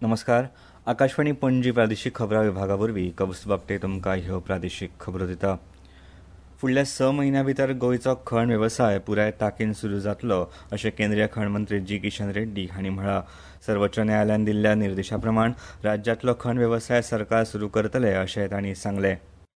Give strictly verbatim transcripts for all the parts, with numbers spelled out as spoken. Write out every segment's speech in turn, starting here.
नमस्कार. आकाशवाणी पणजी प्रादेशीक खबरां विभागा वरवीं कौस्तुभ बापटे तुमकां ह्यो प्रादेशीक खबरो दिता. फुडल्या स म्हयन्यां भितर गोंयचो खण वेवसाय पुराय तांकीन सुरू जातलो अशें केंद्रीय खण मंत्री जी किशन रेड्डी हांणी म्हळां. सर्वोच्च न्यायालयान दिल्ल्या निर्देशा प्रमाण राज्यांतलो खण वेवसाय सरकार सुरू करतले अशें तांणी सांगलें.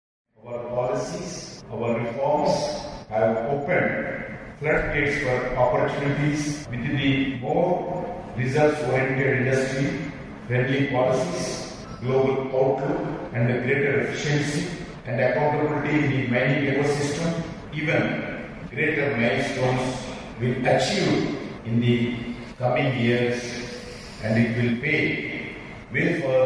floodgates for opportunities with the more results-oriented industry, friendly policies, global outlook and the greater efficiency and accountability in the mining ecosystem. Even greater milestones will achieve in the coming years and it will pave way for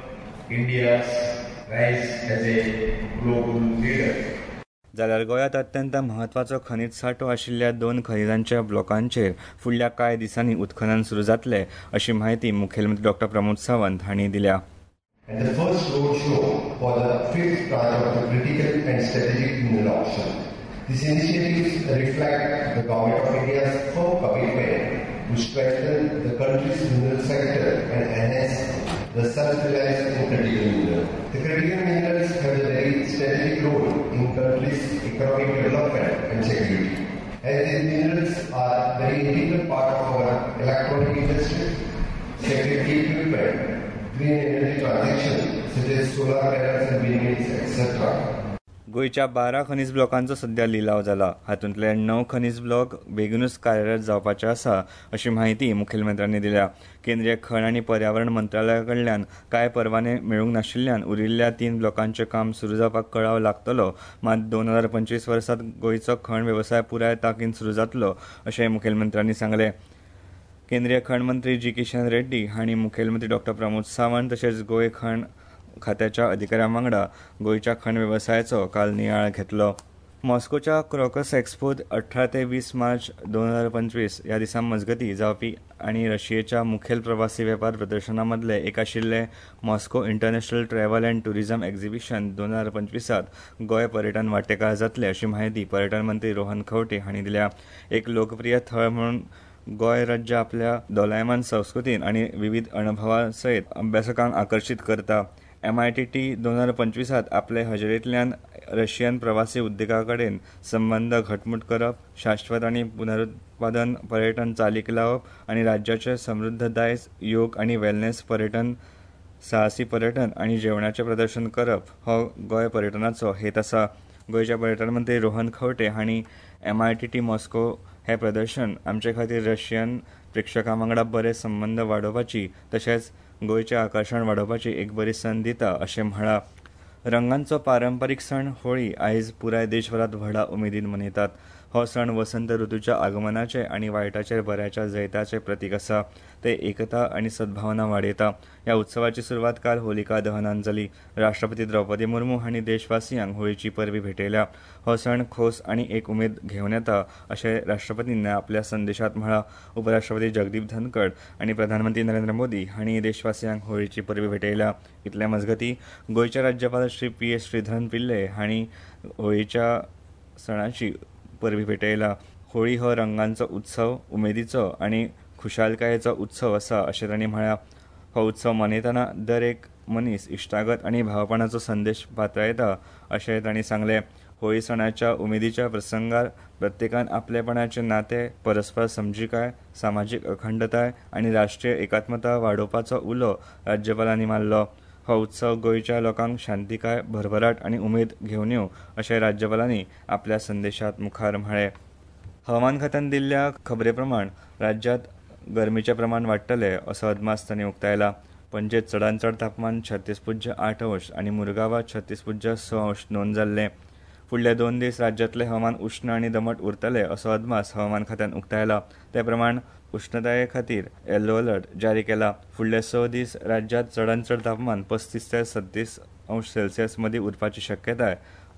India's rise as a global leader. जाल्यार गोंयांत अत्यंत म्हत्वाचो खनीज सांठो आशिल्ल्या दोन खनिजांच्या ब्लॉकांचेर फुडल्या कांय दिसांनी उत्खनन सुरू जातले अशी माहिती मुखेलमंत्री डॉ प्रमोद सावंत हांणी दिल्या. And the first road show for the fifth tranche of the critical and strategic mineral auction. These initiatives reflect the Government of India's firm commitment to strengthen the country's mineral sector and enhance the self-reliance in critical minerals. The critical minerals have a very strategic role in country's economic development and security. As these minerals are a very integral part of our electronic industry, security equipment, green energy transition such as solar panels and windmills, et cetera. गोंयच्या बारा खनीज ब्लॉकांचो सध्या लिलाव जाला. हातूंतले णव खनीज block बेगीनूच कार्यरत जावपाचे आसा अशी माहिती मुखेलमंत्र्यांनी दिल्या. केंद्रीय खण आनी पर्यावरण मंत्रालया कडल्यान कांय परवाने मेळूंक नाशिल्ल्यान उरिल्ल्या तीन ब्लॉकांचें काम सुरू जावपाक कळाव लागतलो. मात दोन हजार पंचवीस वर्सांत गोंयचो खण वेवसाय पुराय तांकीन सुरू जातलो अशें मुखेलमंत्र्यांनी सांगलें. केंद्रीय खण मंत्री जी किशन रेड्डी हांणी मुखेलमंत्री डॉ प्रमोद सावंत तशेंच गोंय खण खात्याच्या अधिकाऱ्यां वांगडा गोंयच्या खण वेवसायाचो काल नियाळ घेतलो. मॉस्कोच्या क्रोकस एक्स्पोत अठरा ते वीस मार्च दोन हजार पंचवीस ह्या दिसां मजगतीं जावपी आनी रशियेच्या मुखेल प्रवासी वेपार प्रदर्शना मदलें एक आशिल्लें Moscow international travel and tourism exhibition दोन हजार पंचवीसांत गोंय पर्यटन वांटेकार जातलें अशी माहिती पर्यटन मंत्री रोहन खंवटे हांणी दिल्या. एक लोकप्रिय थळ म्हणून गोंय राज्य आपल्या दोलायमान संस्कृतीन आनी विविध अणभवां सयत अभ्यासकांक आकर्शीत करता. एम आय टी टी दोन हजार पंचवीसांत आपले हजेरेंतल्यान रशियन प्रवासी उद्देगा कडेन संबंद घटमूट करप, शाश्वत आनी पुनरुत्पादन पर्यटन चालीक लावप आनी राज्याचे समृद्ध दायज योग आनी वेलनेस पर्यटन, साहसी पर्यटन आनी जेवणाचें प्रदर्शन करप हो गोंय पर्यटनाचो हेत आसा. गोंयचे पर्यटन मंत्री रोहन खंवटे हांणी M I T T Moscow हें प्रदर्शन आमचे खातीर रशियन प्रेक्षकां वांगडा बरे संबंद वाडोवपाची तशेंच गोंयचें आकर्शण वाडोवपाची एक बरी संद दिता अशें म्हळां. रंगांचो पारंपारीक सण होळी आयज पुराय देशभरांत व्हडा उमेदीन मनयतात. हो सण वसंत ऋतूच्या आगमनाचे आनी वायटाचेर बऱ्याच्या जैताचें प्रतीक आसा. ते एकता आनी सद्भावना वाडयता. ह्या उत्सवाची सुरवात काल होलिका दहनान जाली. राष्ट्रपती द्रौपदी मुर्मू हांणी देशवासियांक होळीची परबी भेटयल्या. हो सण खोस आनी एक उमेद घेवन येता अशें राष्ट्रपतींनी आपल्या संदेशांत म्हळां. उपराष्ट्रपती जगदीप धनखड आनी प्रधानमंत्री नरेंद्र मोदी हांणी देशवासियांक होळीची परबी भेटयल्या. इतले मजगतीं गोंयचे राज्यपाल श्री पी एस श्रीधरन पिल्ले हांणी होळीच्या सणाची परबी भेटयला. होळी हो रंगांचो उत्सव, उमेदीचो आनी खुशालकायेचो उत्सव आसा अशें तांणी म्हळां. हो उत्सव मनयतना दर एक मनीस इश्टागत आनी भावपणाचो संदेश पातळयता अशें तांणी सांगलें. होळी सणाच्या उमेदीच्या प्रसंगार प्रत्येकान आपलेपणाचें नातें, परस्पर समजिकाय, सामाजीक अखंडताय आनी राष्ट्रीय एकात्मता वाडोवपाचो उलो राज्यपालांनी मारलो. हो उत्सव गोंयच्या लोकांक शांतीकाय, भरभराट आनी उमेद घेवन येवं अशें राज्यपालांनी आपल्या संदेशांत मुखार म्हळें. हवामान खात्यान दिल्ल्या खबरे प्रमाण राज्यांत गरमेचें प्रमाण वाडटलें असो अदमास तांणी उक्तायला. पणजेंत चडांत चड तापमान छत्तीस पुज्य आठ अंश आनी मुरगांवात छत्तीस पुज्य स अंश नोंद जाल्लें. फुडले दोन दीस राज्यांतलें हवामान उश्ण आनी दमट उरतलें असो अदमास हवामान खात्यान उक्तायला. ते प्रमाण उश्णताये खातीर येल्लो अलर्ट जारी केला. फुडले स दीस राज्यांत चडांत चड तापमान पस्तीस ते सत्तीस अंश सेल्सियस मदीं उरपाची शक्यताय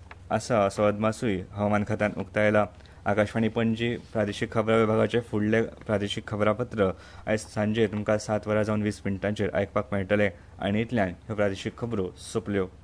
आसा असो अदमासूय हवामान खात्यान उक्तायला. आकाशवाणी पणजी प्रादेशीक खबरां विभागाचे फुडले प्रादेशीक खबरापत्र आयज सांजे तुमकां सात वरां जावन वीस मिनटांचेर आयकपाक मेळटले. आनी इतल्यान ह्यो प्रादेशीक खबरो सोंपल्यो.